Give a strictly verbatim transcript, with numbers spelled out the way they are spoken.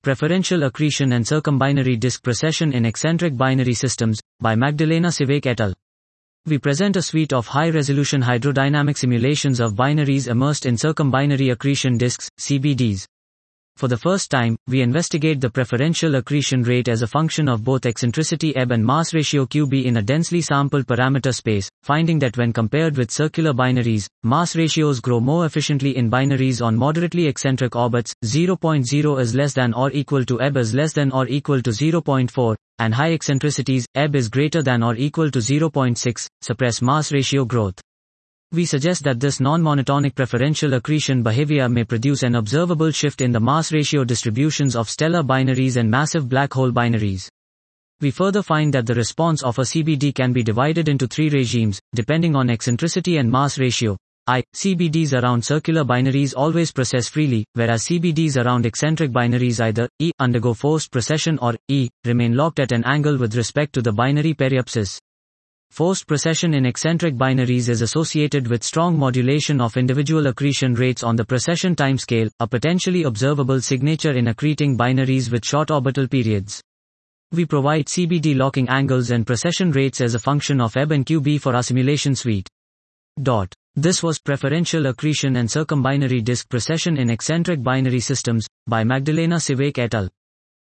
Preferential Accretion and Circumbinary Disk Precession in Eccentric Binary Systems, by Magdalena Civek et al. We present a suite of high-resolution hydrodynamic simulations of binaries immersed in circumbinary accretion disks, C B Ds. For the first time, we investigate the preferential accretion rate as a function of both eccentricity ebb and mass ratio Q B in a densely sampled parameter space, finding that when compared with circular binaries, mass ratios grow more efficiently in binaries on moderately eccentric orbits, zero point zero is less than or equal to ebb is less than or equal to zero point four, and high eccentricities, ebb is greater than or equal to zero point six, suppress mass ratio growth. We suggest that this non-monotonic preferential accretion behavior may produce an observable shift in the mass ratio distributions of stellar binaries and massive black hole binaries. We further find that the response of a C B D can be divided into three regimes, depending on eccentricity and mass ratio. I. C B Ds around circular binaries always precess freely, whereas C B Ds around eccentric binaries either E. undergo forced precession or E. remain locked at an angle with respect to the binary periapsis. Forced precession in eccentric binaries is associated with strong modulation of individual accretion rates on the precession timescale, a potentially observable signature in accreting binaries with short orbital periods. We provide C B D locking angles and precession rates as a function of ebb and Q B for our simulation suite. Dot. This was Preferential Accretion and Circumbinary Disk Precession in Eccentric Binary Systems, by Magdalena Civek et al.